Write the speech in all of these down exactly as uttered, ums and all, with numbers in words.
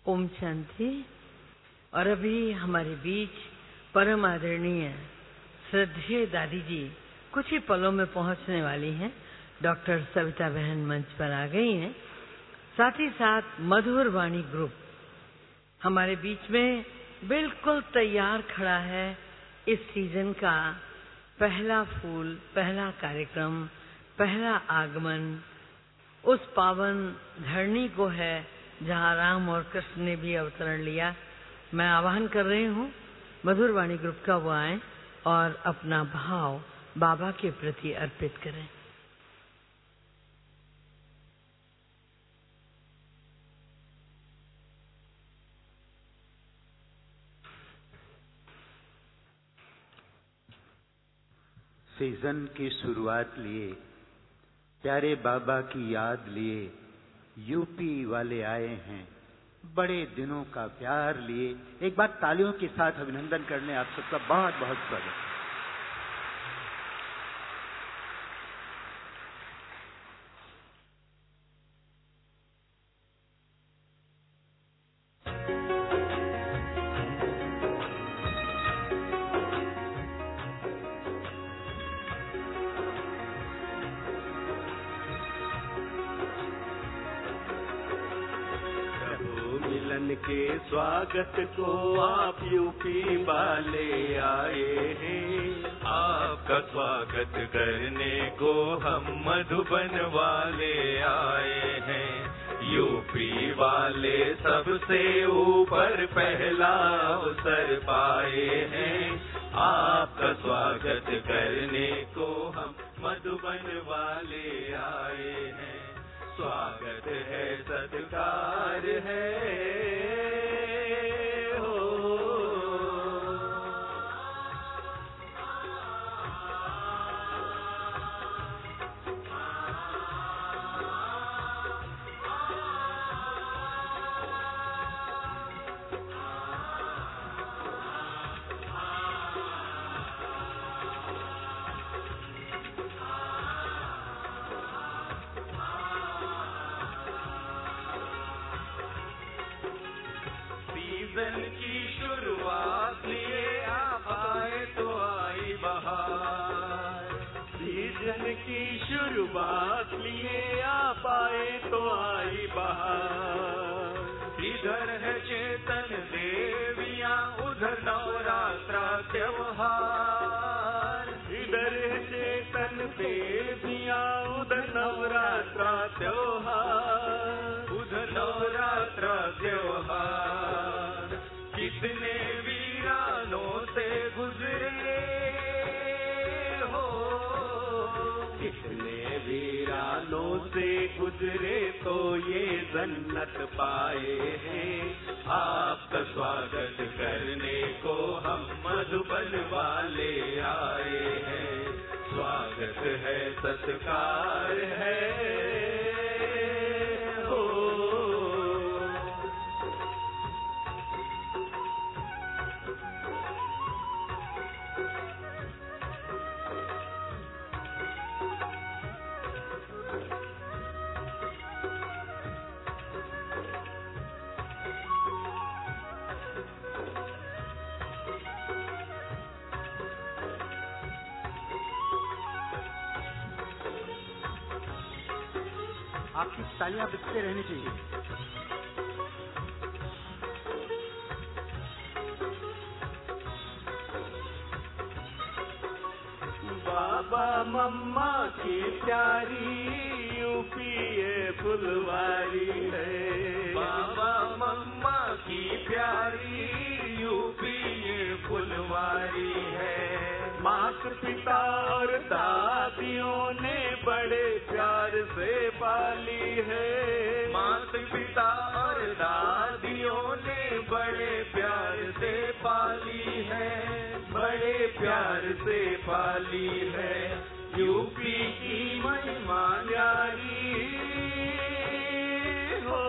ओम शांति। और अभी हमारे बीच परम आदरणीय श्रद्धेय दादी जी कुछ ही पलों में पहुंचने वाली हैं। डॉक्टर सविता बहन मंच पर आ गई हैं। साथ ही साथ मधुर वाणी ग्रुप हमारे बीच में बिल्कुल तैयार खड़ा है। इस सीजन का पहला फूल, पहला कार्यक्रम, पहला आगमन उस पावन धरणी को है जहाँ राम और कृष्ण ने भी अवतरण लिया। मैं आह्वान कर रही हूँ मधुर वाणी ग्रुप का वो आए और अपना भाव बाबा के प्रति अर्पित करें। सीजन की शुरुआत लिए, प्यारे बाबा की याद लिए यूपी वाले आए हैं। बड़े दिनों का प्यार लिए एक बार तालियों के साथ अभिनंदन करने आप सबका बहुत बहुत स्वागत। के स्वागत को आप यूपी वाले आए हैं। आपका स्वागत करने को हम मधुबन वाले आए हैं। यूपी वाले सबसे ऊपर पहला अवसर पाए हैं। आपका स्वागत करने को हम मधुबन वाले आए हैं। स्वागत है, सत्कार है हो। सीजन की शुरुआत लिए आप आए तो आई बहार। सीजन की शुरुआत लिए आप आए तो आई बहार। इधर है चेतन देवियाँ, उधर नवरात्रा त्योहार। इधर है चेतन देवियाँ, उधर नवरात्रा त्योहार। उधर नवरात्रा त्योहार। कितने वीरानों से गुजरे हो, कितने वीरानों से गुजरे तो ये जन्नत पाए हैं। आपका स्वागत करने को हम मधुबन वाले आए हैं। स्वागत है, सत्कार है हो। आपकी तालियां बजते रहनी चाहिए। बाबा मम्मा की प्यारी यूपी ये फुलवारी है। बाबा मम्मा की प्यारी यूपी ये फुलवारी है। माता पिता और दादियों ने बड़े प्यार से पाली है। माता पिता और दादियों ने बड़े प्यार से पाली है। बड़े प्यार से पाली है। यूपी की महिमा न्यारी हो।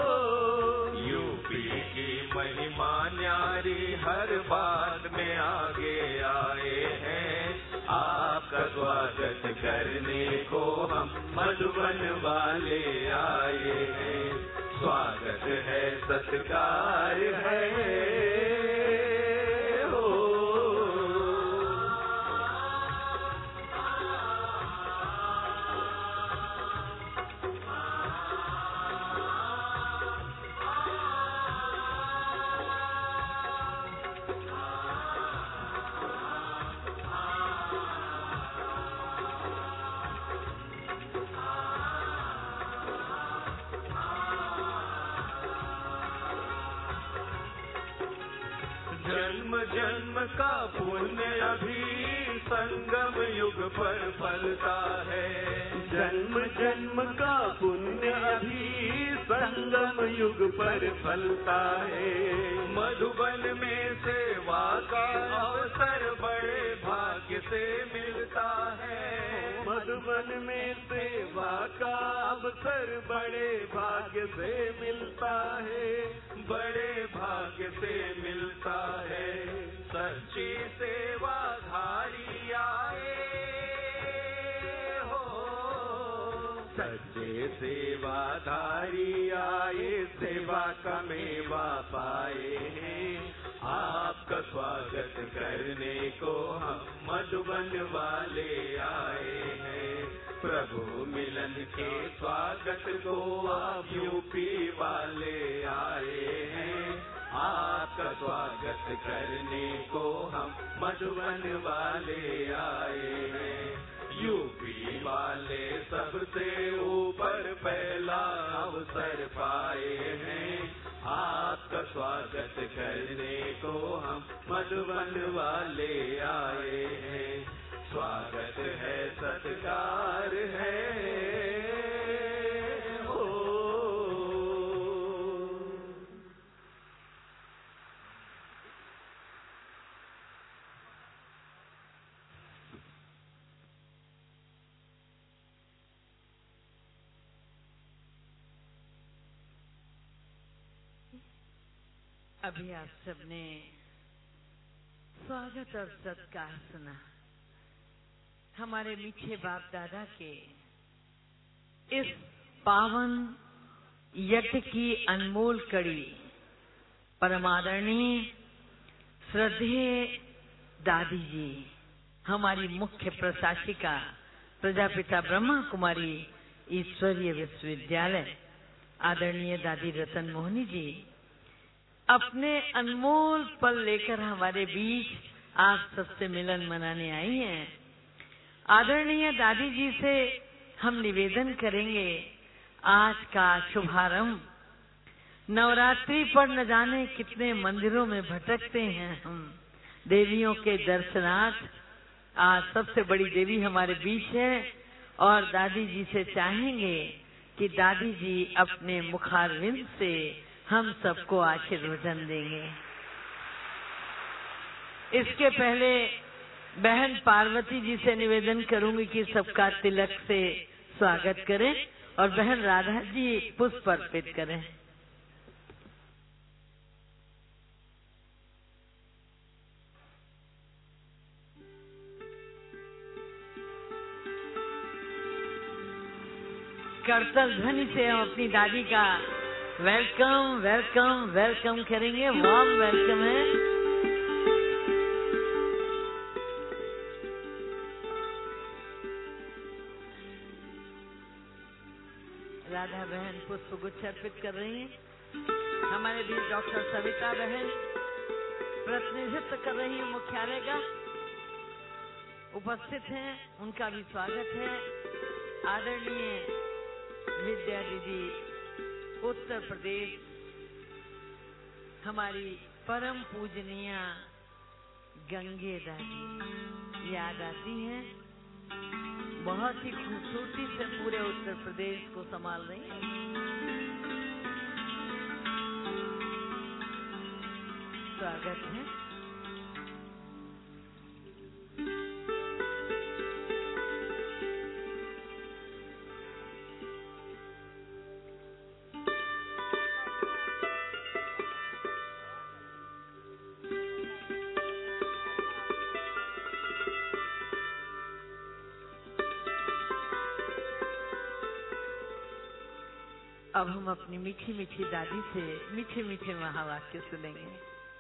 यूपी की महिमा न्यारी हर बात में आगे आए हैं। आपका स्वागत करने को हम मधुबन वाले आए हैं। स्वागत है सत्कार है हो। जन्म जन्म का पुण्य अभी संगम युग पर फलता है। जन्म जन्म का पुण्य अभी संगम युग पर फलता है। मधुबन में सेवा का अवसर बड़े भाग्य से मिलता है। मधुबन में सेवा का अवसर बड़े भाग्य से मिलता है। बड़े भाग्य से मिलता है। सच्ची सेवाधारी आए हो। सच्चे सेवाधारी आए, सेवा का मेवा पाए हैं। आपका स्वागत करने को हम मधुबन वाले आए हैं। प्रभु मिलन के स्वागत को आप यूपी वाले आए हैं। आपका स्वागत करने को हम मधुबन वाले आए हैं। यूपी वाले सबसे ऊपर पहला अवसर पाए हैं। आपका स्वागत करने को हम मधुबन वाले आए हैं। स्वागत है सत्कार है हो। अभी आप सबने स्वागत और सत्कार सुना। हमारे मीठे बाप दादा के इस पावन यज्ञ की अनमोल कड़ी परमादरणीय श्रद्धेय दादी जी, हमारी मुख्य प्रशासिका प्रजापिता ब्रह्मा कुमारी ईश्वरीय विश्वविद्यालय, आदरणीय दादी रतन मोहनी जी, अपने अनमोल पल लेकर हमारे बीच आप सबसे मिलन मनाने आई हैं। आदरणीय दादी जी से हम निवेदन करेंगे, आज का शुभारंभ नवरात्रि पर न जाने कितने मंदिरों में भटकते हैं हम देवियों के दर्शनार्थ। आज सबसे बड़ी देवी हमारे बीच है और दादी जी से चाहेंगे कि दादी जी अपने मुखारविंद से हम सबको आशीर्वचन देंगे। इसके पहले बहन पार्वती जी से निवेदन करूंगी कि सबका तिलक से स्वागत करें और बहन राधा जी पुष्प अर्पित करें। करतल ध्वनि से हम अपनी दादी का वेलकम वेलकम वेलकम करेंगे। वार्म वेलकम है। राधा बहन पुष्प गुच्छ अर्पित कर रही हैं। हमारे बीच डॉक्टर सविता बहन प्रतिनिधित्व कर रही है मुख्यालय का, उपस्थित हैं, उनका भी स्वागत है। आदरणीय विद्या दीदी उत्तर प्रदेश, हमारी परम पूजनीय गंगे दादी याद आती हैं। बहुत ही खूबसूरती से पूरे उत्तर प्रदेश को संभाल रही हैं। स्वागत है। अब हम अपनी मीठी मीठी दादी से मीठे मीठे महावाक्य सुनेंगे।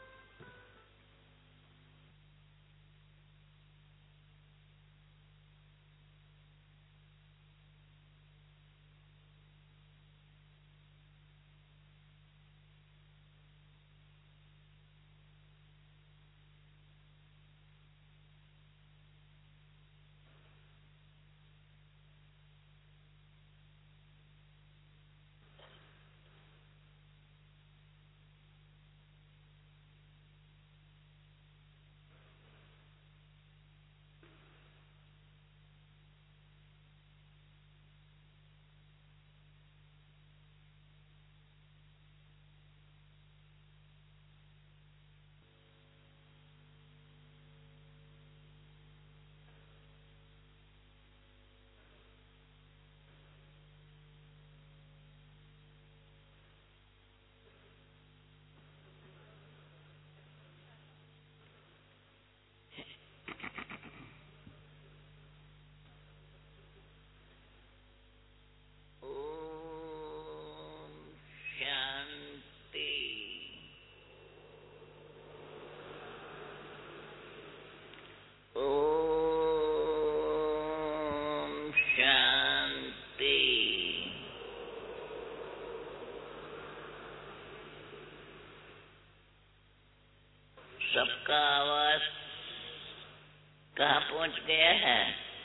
सबका आवाज कहाँ पहुंच गया है?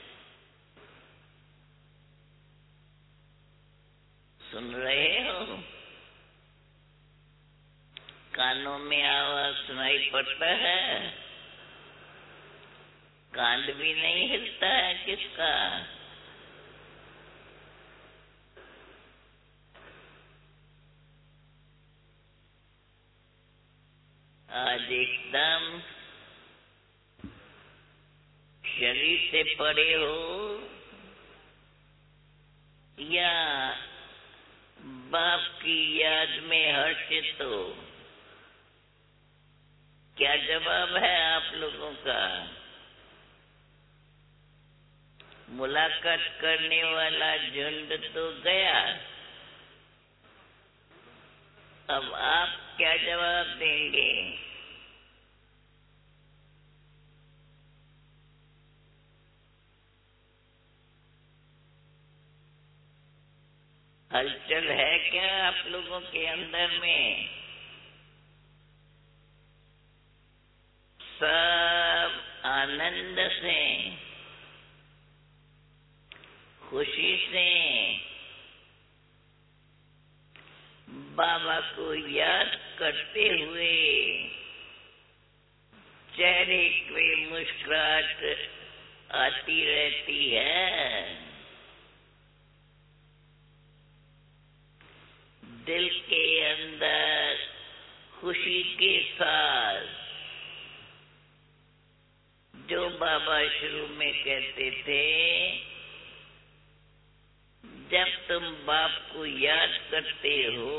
सुन रहे हो? कानों में आवाज सुनाई पड़ता है? कान भी नहीं हिलता है किसका? आज एकदम शरीर से परे हो या बाप की याद में हर्षित हो? क्या जवाब है आप लोगों का? मुलाकात करने वाला झुंड तो गया, अब आप क्या जवाब देंगे? हलचल है क्या आप लोगों के अंदर में? सब आनंद से, खुशी से बाबा को याद करते हुए चेहरे पे मुस्कुराहट आती रहती है। दिल के अंदर खुशी के साथ जो बाबा शुरू में कहते थे, जब तुम बाप को याद करते हो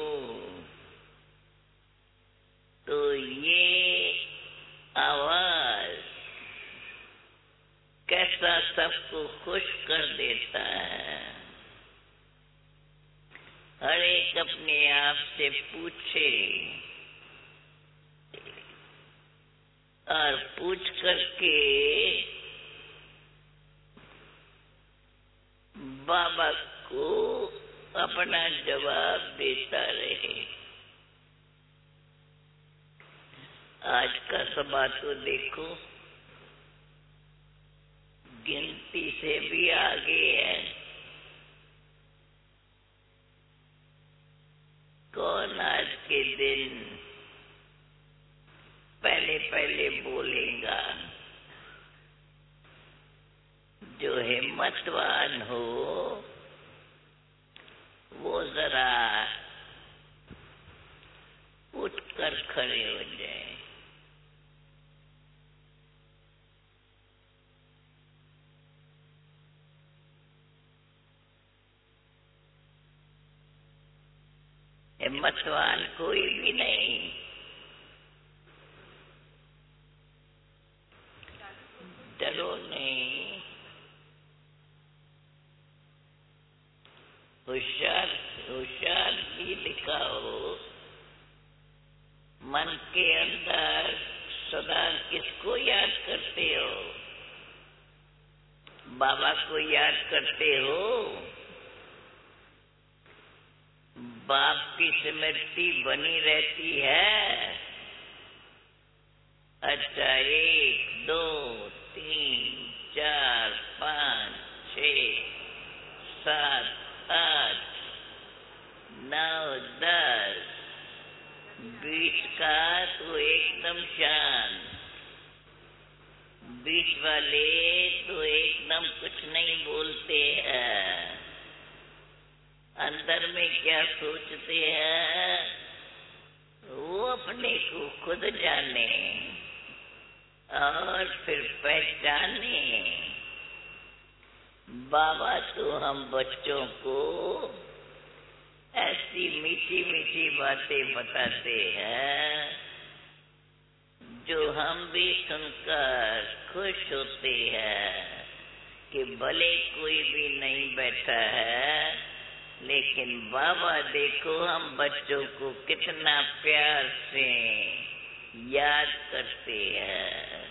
तो ये आवाज कैसा सबको खुश कर देता है। हर एक अपने आप से पूछे और पूछ करके बाबा को अपना जवाब देता रहे। आज का सभा तो देखो गिनती से भी आगे है। कौन आज के दिन पहले पहले बोलेगा? जो हिम्मतवान हो वो जरा उठकर खड़े हो जाए। हिम्मतवान कोई भी नहीं। डरो नहीं, होशियार होशियार भी लिखा हो, मन के अंदर सदा किसको याद करते हो? बाबा को याद करते हो? बाप की स्मृति बनी रहती है। अच्छा, एक दो तीन चार पाँच छः सात आठ नौ दस, बीच का तो एकदम शांत, बीच वाले तो एकदम कुछ नहीं बोलते हैं। अंदर में क्या सोचते हैं वो अपने को खुद जाने और फिर पहचाने। बाबा तो हम बच्चों को ऐसी मीठी मीठी बातें बताते हैं जो हम भी सुनकर खुश होते हैं कि भले कोई भी नहीं बैठा है, लेकिन बाबा देखो हम बच्चों को कितना प्यार से याद करते हैं।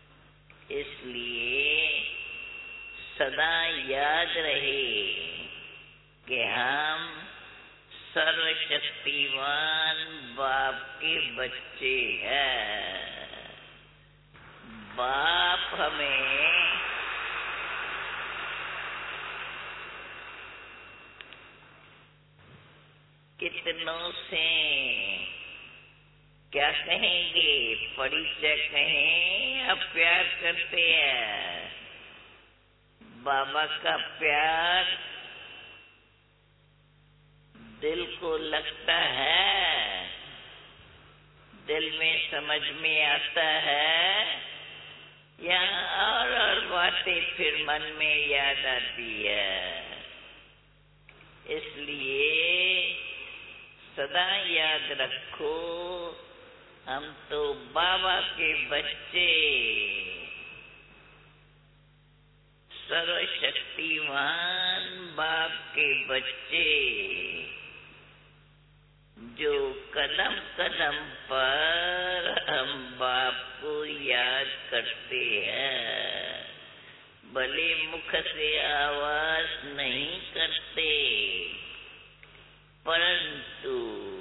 इसलिए सदा याद रहे कि हम सर्वशक्तिवान बाप के बच्चे हैं। बाप हमें कितनों से क्या कहेंगे, परिचय कहें या प्यार करते हैं। बाबा का प्यार दिल को लगता है, दिल में समझ में आता है, या और और बातें फिर मन में याद आती है। इसलिए सदा याद रखो हम तो बाबा के बच्चे, सर्वशक्तिवान बाप के बच्चे, जो कदम कदम पर हम बाप को याद करते हैं। भले मुख से आवाज नहीं करते, परंतु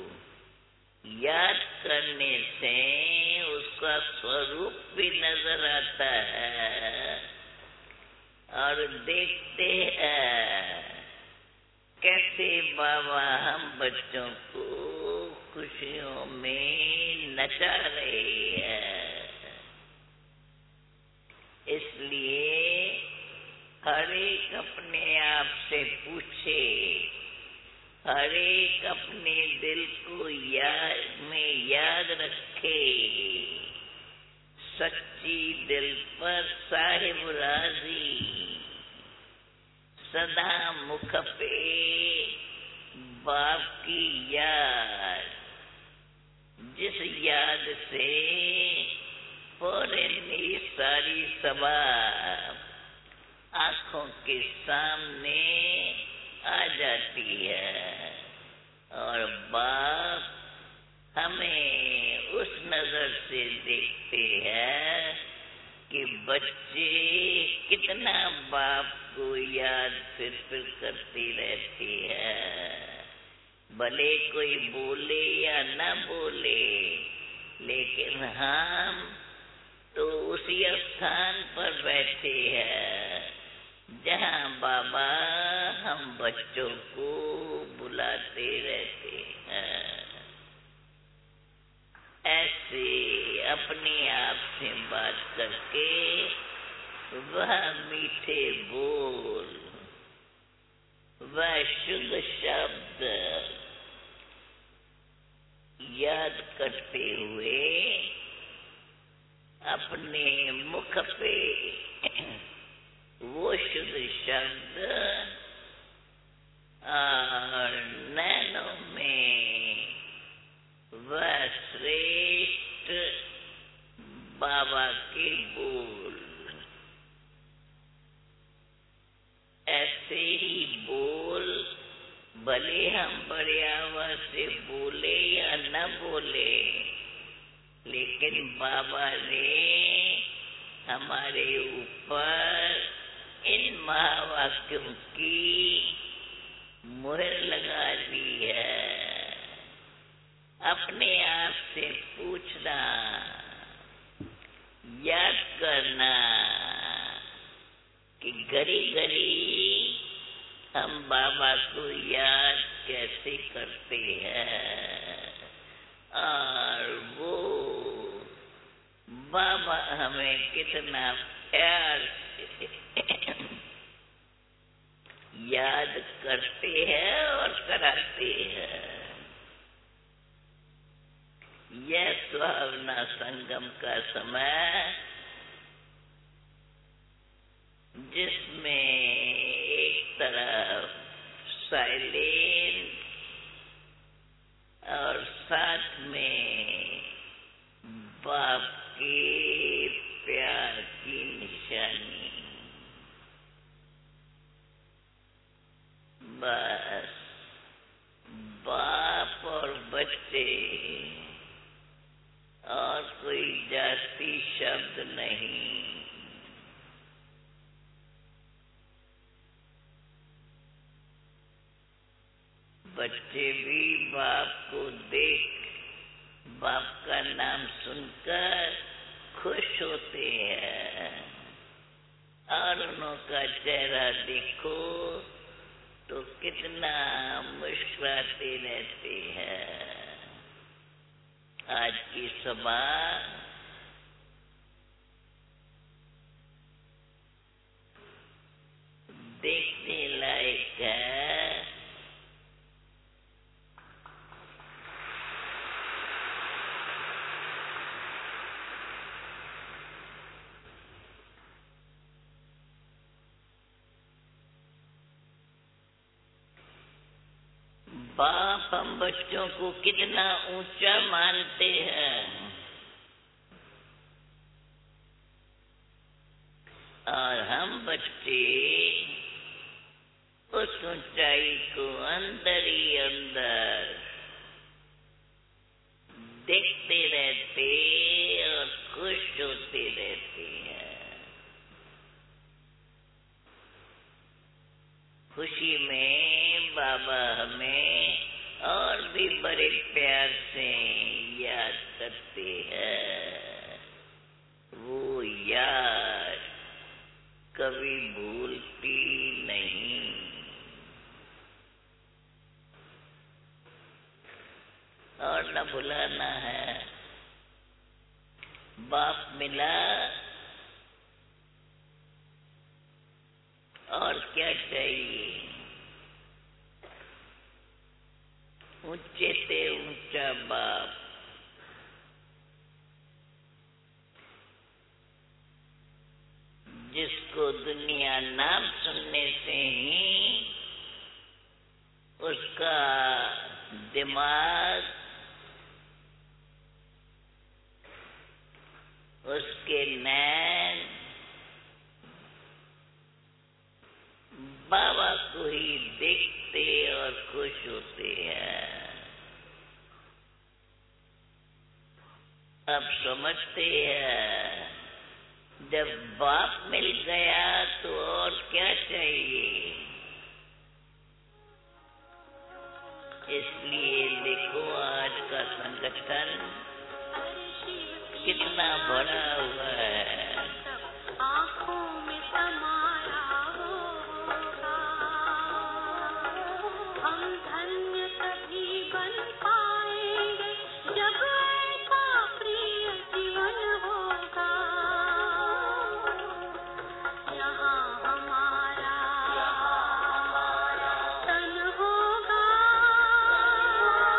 याद करने से उसका स्वरूप भी नजर आता है और देखते हैं कैसे बाबा हम बच्चों को खुशियों में नचा रहे हैं। इसलिए हर एक अपने आप से पूछे, हर एक अपने दिल को याद में याद रखे, सच्ची दिल पर साहिब राजी, सदा मुख पे बाप की याद, जिस याद से पूरी सारी सभा आंखों के सामने आ जाती है और बाप हमें उस नजर से देखते हैं कि बच्चे कितना बाप को याद फिर फिर करती रहती है। भले कोई बोले या न बोले, लेकिन हम तो उसी स्थान पर बैठे हैं जहाँ बाबा हम बच्चों को बुलाते रहते हैं। ऐसे अपने आप से बात करके वह मीठे बोल, वह शुद्ध शब्द याद करते हुए अपने मुख पे वो शुद्ध शब्द और नैनों में वह श्रेष्ठ बाबा के बोल, ऐसे ही बोल भले हम बड़े आवाज से बोले या न बोले, लेकिन बाबा ने हमारे ऊपर इन महावाक्यों की मुहर लगा दी है। अपने आप से पूछना, याद करना कि घड़ी घड़ी हम बाबा को याद कैसे करते हैं और वो बाबा हमें कितना प्यार से याद करते हैं और कराते हैं। यह सुहावना संगम का समय, जिसमें एक तरफ साइलेंस और साथ में बाप के प्यार की निशानी। बस बाप और बच्चे और कोई जाति शब्द नहीं। बच्चे भी बाप को देख, बाप का नाम सुनकर खुश होते हैं और उनका चेहरा देखो तो कितना मुस्कुराते रहते हैं। आज की सभा देखने लायक है। बाप हम बच्चों को कितना ऊंचा मानते हैं और हम बच्चे उस ऊंचाई को अंदर ही अंदर देखते रहते और खुश होते रहते हैं। खुशी में बाबा हमें और भी बड़े प्यार से याद करते हैं। वो याद कभी भूलती नहीं। और न भुलाना है। बाप मिला और क्या चाहिए। ऊंचे से ऊंचा बाप, जिसको दुनिया नाम सुनने से ही उसका दिमाग, उसके नैन बाबा को ही देखते और खुश होते हैं। अब समझते हैं, जब बाप मिल गया तो और क्या चाहिए। इसलिए देखो आज का संगठन कितना बड़ा हुआ है। आँखों में समाया होगा, हम धन्य तभी बन पाएंगे जब ऐसा प्रिय जीवन होगा। यहाँ हमारा तन होगा,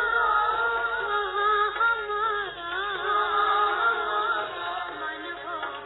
वहाँ हमारा मन होगा।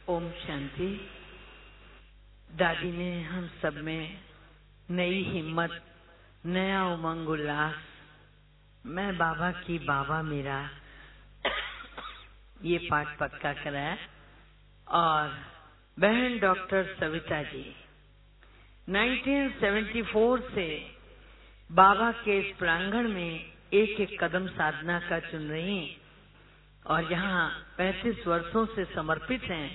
ओम शांति। दादी ने हम सब में नई हिम्मत, नया उमंग उल्लास, मैं बाबा की बाबा मेरा ये पाठ पक्का कराया। और बहन डॉक्टर सविता जी उन्नीस सौ चौहत्तर से बाबा के इस प्रांगण में एक एक कदम साधना का चुन रही हैं और यहाँ पैंतीस वर्षों से समर्पित हैं।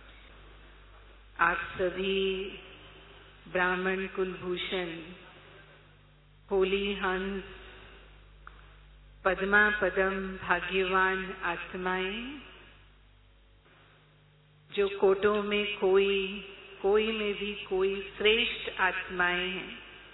आप सभी ब्राह्मण कुलभूषण, होली हंस, पद्मा पदम भाग्यवान आत्माएं, जो कोटों में कोई, कोई में भी कोई श्रेष्ठ आत्माएं हैं,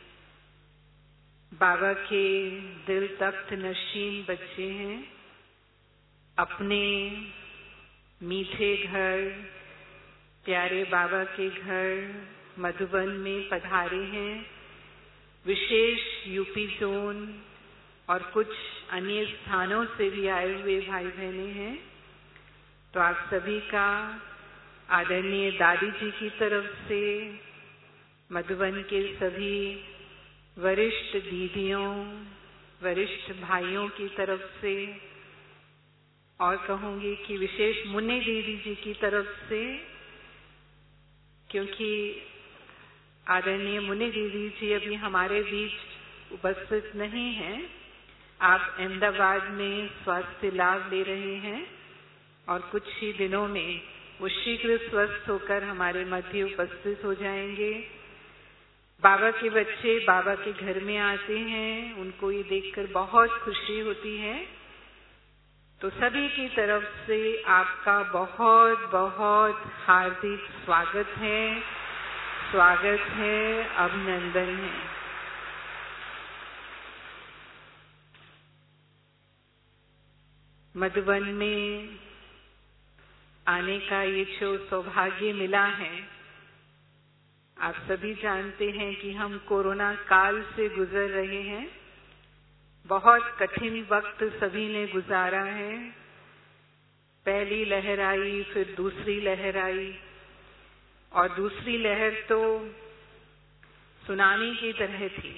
बाबा के दिल तख्त नशीन बच्चे हैं, अपने मीठे घर, प्यारे बाबा के घर मधुबन में पधारे हैं। विशेष यूपी जोन और कुछ अन्य स्थानों से भी आए हुए भाई बहने हैं। तो आप सभी का आदरणीय दादी जी की तरफ से, मधुबन के सभी वरिष्ठ दीदियों, वरिष्ठ भाइयों की तरफ से, और कहूंगी कि विशेष मुन्ने दीदी जी की तरफ से, क्योंकि आदरणीय मुन्ने दीदी जी अभी हमारे बीच उपस्थित नहीं हैं। आप अहमदाबाद में स्वास्थ्य लाभ ले रहे हैं और कुछ ही दिनों में वो शीघ्र स्वस्थ होकर हमारे मध्य उपस्थित हो जाएंगे। बाबा के बच्चे बाबा के घर में आते हैं, उनको ये देखकर बहुत खुशी होती है। तो सभी की तरफ से आपका बहुत बहुत हार्दिक स्वागत है, स्वागत है, अभिनंदन है। मधुबन में आने का ये जो सौभाग्य मिला है, आप सभी जानते हैं कि हम कोरोना काल से गुजर रहे हैं। बहुत कठिन वक्त सभी ने गुजारा है। पहली लहर आई, फिर दूसरी लहर आई, और दूसरी लहर तो सुनामी की तरह थी,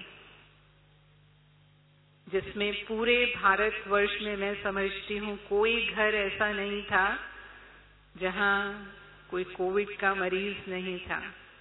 जिसमें पूरे भारतवर्ष में मैं समझती हूँ कोई घर ऐसा नहीं था जहाँ कोई कोविड का मरीज नहीं था।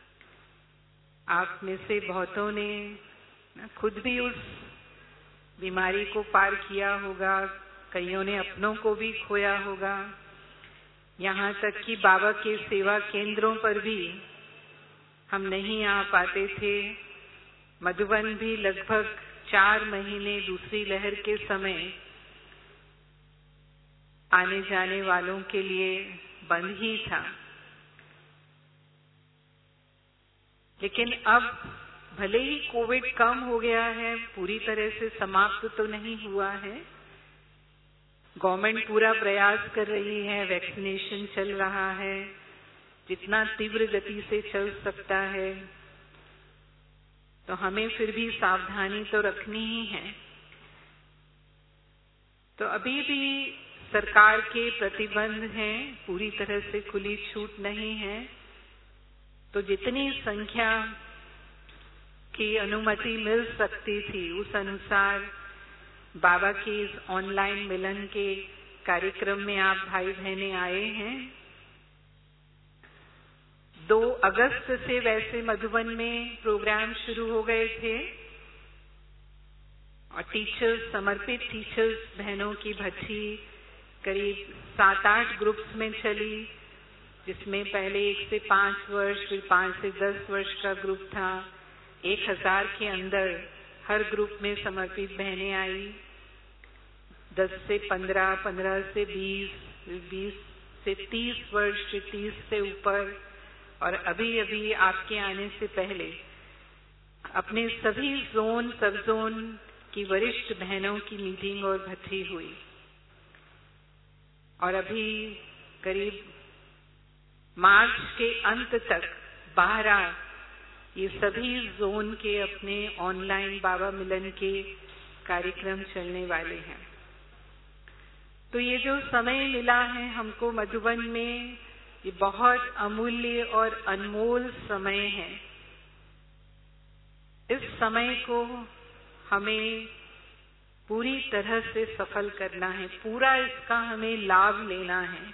आप में से बहुतों ने खुद भी उस बीमारी को पार किया होगा, कईयों ने अपनों को भी खोया होगा। यहाँ तक कि बाबा के सेवा केंद्रों पर भी हम नहीं आ पाते थे। मधुबन भी लगभग चार महीने दूसरी लहर के समय आने जाने वालों के लिए बंद ही था। लेकिन अब भले ही कोविड कम हो गया है, पूरी तरह से समाप्त तो नहीं हुआ है। गवर्नमेंट पूरा प्रयास कर रही है, वैक्सीनेशन चल रहा है जितना तीव्र गति से चल सकता है। तो हमें फिर भी सावधानी तो रखनी ही है। तो अभी भी सरकार के प्रतिबंध हैं, पूरी तरह से खुली छूट नहीं है। तो जितनी संख्या की अनुमति मिल सकती थी उस अनुसार बाबा के इस ऑनलाइन मिलन के कार्यक्रम में आप भाई बहने आए हैं। दो अगस्त से वैसे मधुबन में प्रोग्राम शुरू हो गए थे और टीचर्स, समर्पित टीचर्स बहनों की भट्टी करीब सात आठ ग्रुप्स में चली, जिसमें पहले एक से पांच वर्ष, फिर पांच से दस वर्ष का ग्रुप था। एक हजार के अंदर हर ग्रुप में समर्पित बहनें आई। दस से पंद्रह, पंद्रह से बीस, बीस से तीस वर्ष, तीस से ऊपर, और अभी अभी आपके आने से पहले अपने सभी जोन, सब जोन की वरिष्ठ बहनों की मीटिंग और भट्टी हुई। और अभी करीब मार्च के अंत तक बारह ये सभी जोन के अपने ऑनलाइन बाबा मिलन के कार्यक्रम चलने वाले हैं। तो ये जो समय मिला है हमको मधुबन में ये बहुत अमूल्य और अनमोल समय है। इस समय को हमें पूरी तरह से सफल करना है, पूरा इसका हमें लाभ लेना है।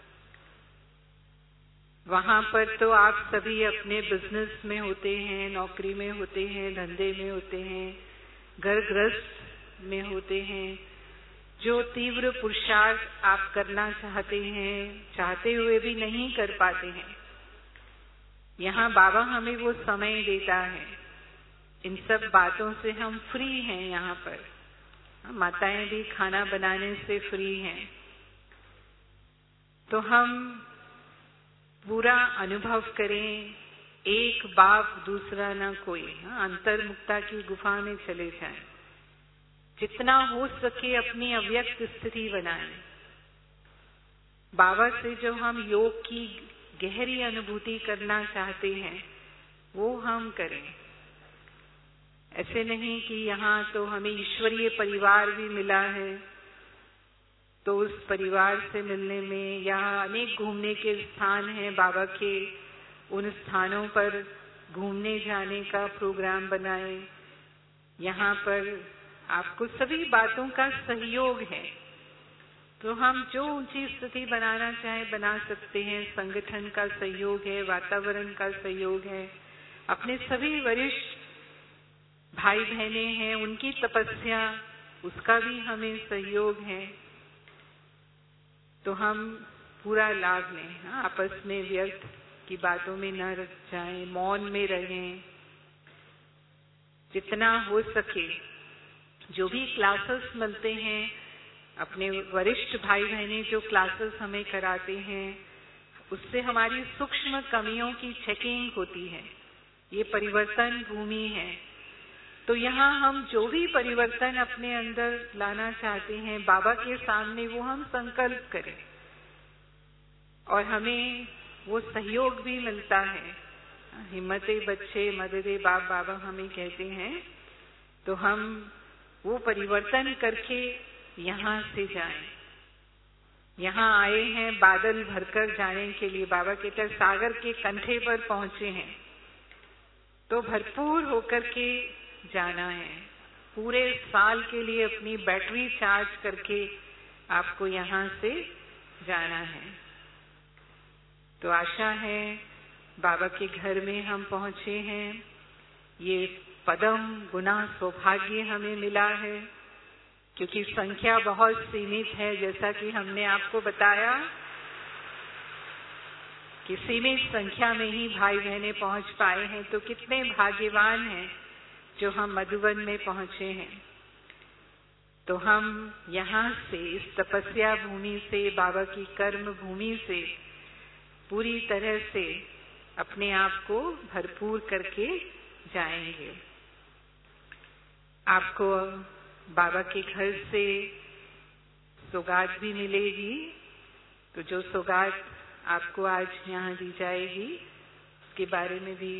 वहां पर तो आप सभी अपने बिजनेस में होते हैं, नौकरी में होते हैं, धंधे में होते हैं, घर गृहस्थ में होते हैं। जो तीव्र पुरुषार्थ आप करना चाहते हैं, चाहते हुए भी नहीं कर पाते हैं, यहाँ बाबा हमें वो समय देता है। इन सब बातों से हम फ्री हैं। यहाँ पर माताएं भी खाना बनाने से फ्री हैं। तो हम पूरा अनुभव करें, एक बाप दूसरा ना कोई, अंतर्मुक्ता की गुफा में चले जाएं। जितना हो सके अपनी अव्यक्त स्थिति बनाएं। बाबा से जो हम योग की गहरी अनुभूति करना चाहते हैं वो हम करें। ऐसे नहीं कि यहाँ तो हमें ईश्वरीय परिवार भी मिला है तो उस परिवार से मिलने में, यहाँ अनेक घूमने के स्थान हैं बाबा के, उन स्थानों पर घूमने जाने का प्रोग्राम बनाएं। यहाँ पर आपको सभी बातों का सहयोग है तो हम जो ऊंची स्थिति बनाना चाहें बना सकते हैं। संगठन का सहयोग है, वातावरण का सहयोग है, अपने सभी वरिष्ठ भाई बहने हैं उनकी तपस्या, उसका भी हमें सहयोग है। तो हम पूरा लाभ लें, हाँ? आपस में व्यर्थ की बातों में न रह जाएं, मौन में रहें। जितना हो सके जो भी क्लासेस मिलते हैं, अपने वरिष्ठ भाई बहने जो क्लासेस हमें कराते हैं, उससे हमारी सूक्ष्म कमियों की चेकिंग होती है। ये परिवर्तन भूमि है। तो यहाँ हम जो भी परिवर्तन अपने अंदर लाना चाहते हैं बाबा के सामने वो हम संकल्प करें और हमें वो सहयोग भी मिलता है। हिम्मते बच्चे मददे बाप बाबा हमें कहते हैं। तो हम वो परिवर्तन करके यहाँ से जाएं। यहाँ आए हैं बादल भरकर जाने के लिए। बाबा कहते हैं सागर के कंठे पर पहुंचे हैं तो भरपूर होकर के जाना है। पूरे साल के लिए अपनी बैटरी चार्ज करके आपको यहाँ से जाना है। तो आशा है बाबा के घर में हम पहुंचे हैं। ये पदम गुना सौभाग्य हमें मिला है क्योंकि संख्या बहुत सीमित है। जैसा कि हमने आपको बताया कि सीमित संख्या में ही भाई बहनें पहुंच पाए हैं। तो कितने भाग्यवान हैं जो हम मधुबन में पहुंचे हैं। तो हम यहाँ से, इस तपस्या भूमि से, बाबा की कर्म भूमि से पूरी तरह से अपने आप को भरपूर करके जाएंगे। आपको बाबा के घर से सौगात भी मिलेगी। तो जो सौगात आपको आज यहाँ दी जाएगी उसके बारे में भी।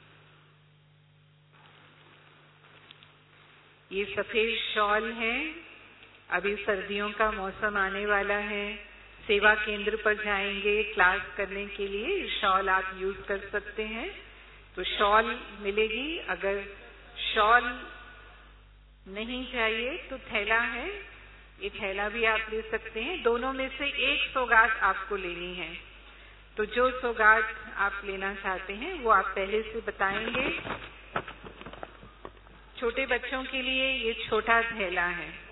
ये सफेद शॉल है। अभी सर्दियों का मौसम आने वाला है। सेवा केंद्र पर जाएंगे क्लास करने के लिए, शॉल आप यूज कर सकते हैं। तो शॉल मिलेगी। अगर शॉल नहीं चाहिए तो थैला है, ये थैला भी आप ले सकते हैं। दोनों में से एक सौगात आपको लेनी है। तो जो सौगात आप लेना चाहते हैं वो आप पहले से बताएंगे। छोटे बच्चों के लिए ये छोटा थैला है।